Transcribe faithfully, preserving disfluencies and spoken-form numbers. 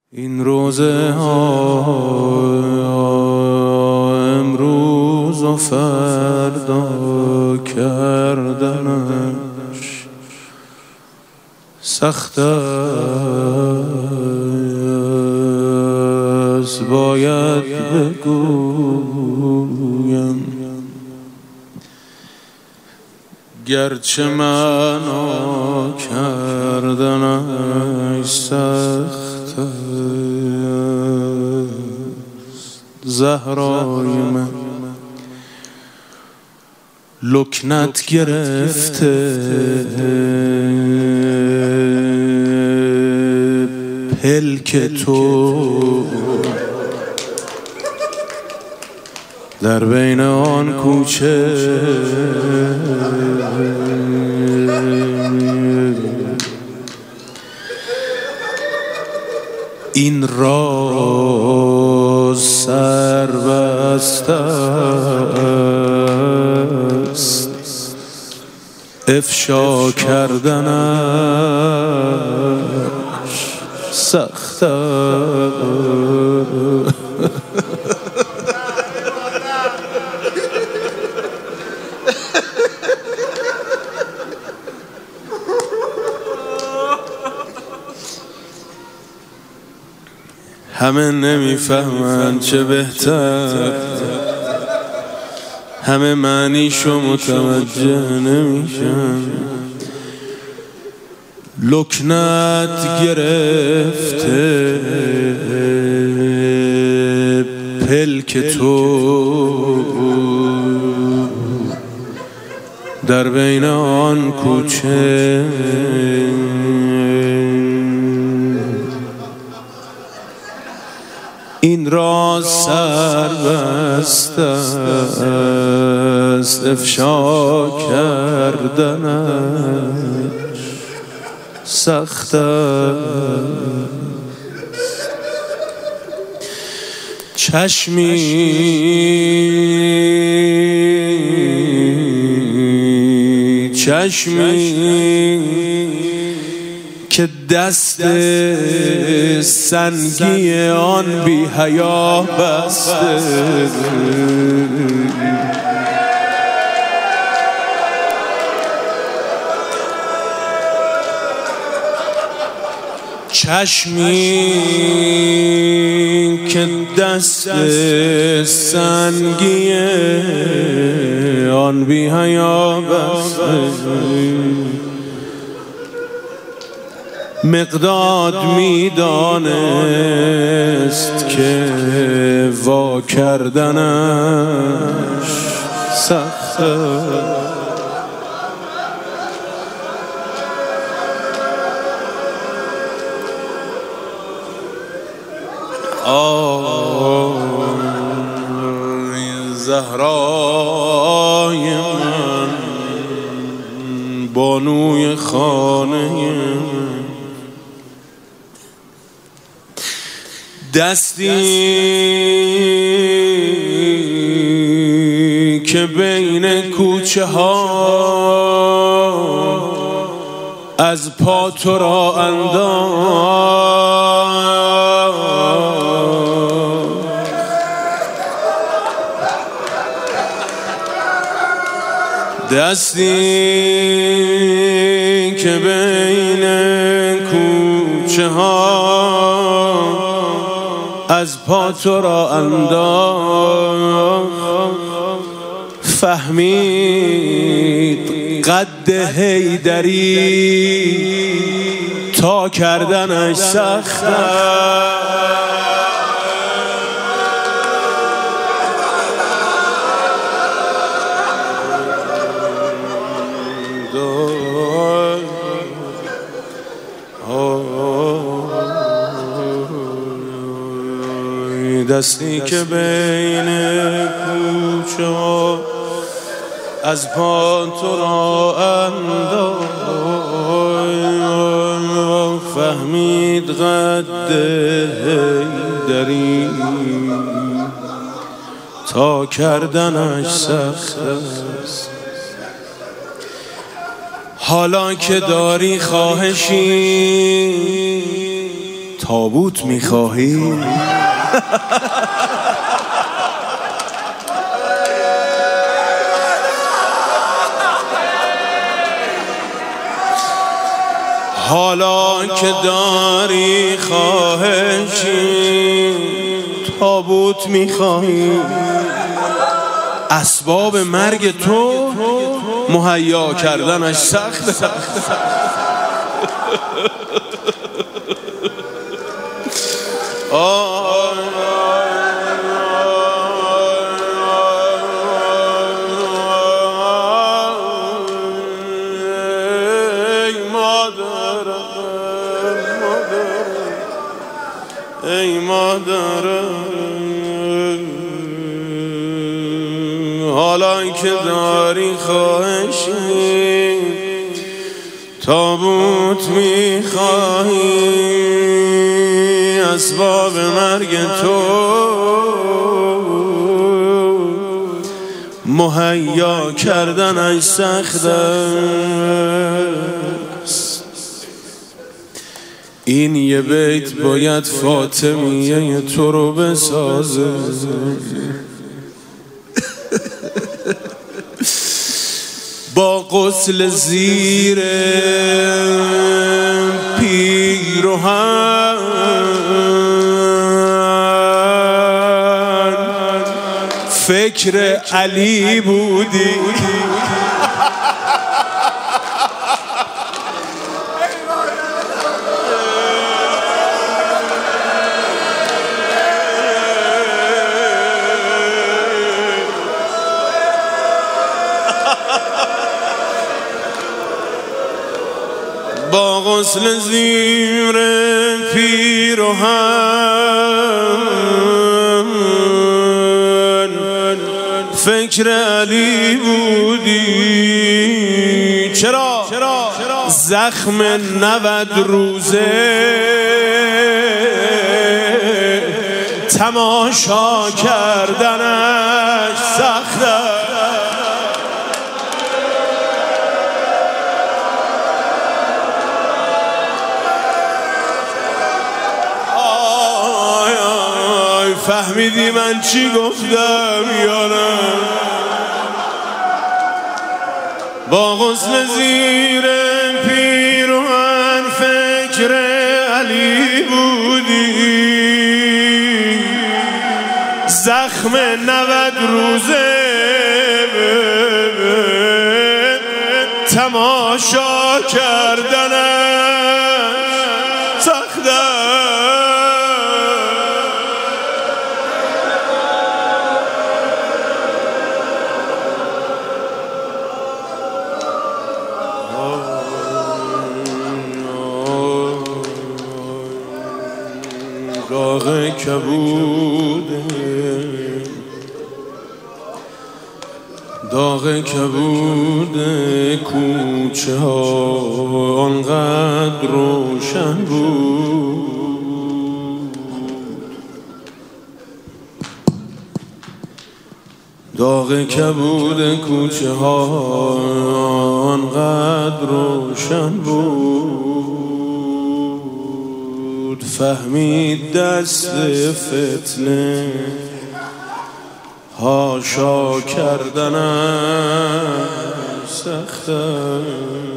این روزه ها امروز و فردا کردنش سخت است، باید بگویم گرچه معنا کردنش سخت است. زهرای من لکنت گرفته پلک تو در بین آن کوچه این راز سربسته است، افشا کردنش سخت است. همه نمیفهمن چه بهتر، همه معنیشو متوجه نمیشن. لکنت گرفته پلک تو در بین آن کوچه این راز سربسته است، افشا کردنش سخت است. چشمی چشمی که دست سنگی آن بی حیا بسته، چشمی که دست سنگی آن بی حیا بسته، مقداد میدانست که وا کردنش سخت است. زهرای من بانوی خانه، دستی که بین کوچه ها از پا تو را انداخت، دستی که بین کوچه ها از پا تو را انداخت، فهمید قد حیدری تا کردنش سخت است. دستی که بین کوچه ها از پا تو را انداخت، فهمید قد حیدری تا کردنش سخت است. حالا که داری خواهشی تابوت میخواهی؟ حالا که داری خواهشی تابوت میخواهی، اسباب مرگ تو مهیا کردنش سخت. ای مادرم، حالا که داری خواهشی تابوت میخواهی، اسباب مرگ تو مهیا کردنش سخت است. این یه بیت باید فاطمیه تو رو بسازه. با غسل زیر پیرهن فکر علی بودی، با غسل زیر پیرهن فکر علی بودی. چرا؟ زخم نود روزه تماشا کردنش سخته. فهمیدی من چی گفتم یا نه؟ با غسل زیر پیرهن فکر علی بودی، زخم نود روزه تماشا کردنش سخته. داغ کبوده داغ کبوده کوچه ها آنقدر روشن بود، داغ کبوده کوچه ها آنقدر روشن بود. فهمید دست فتنه هاشا کردنش سخته.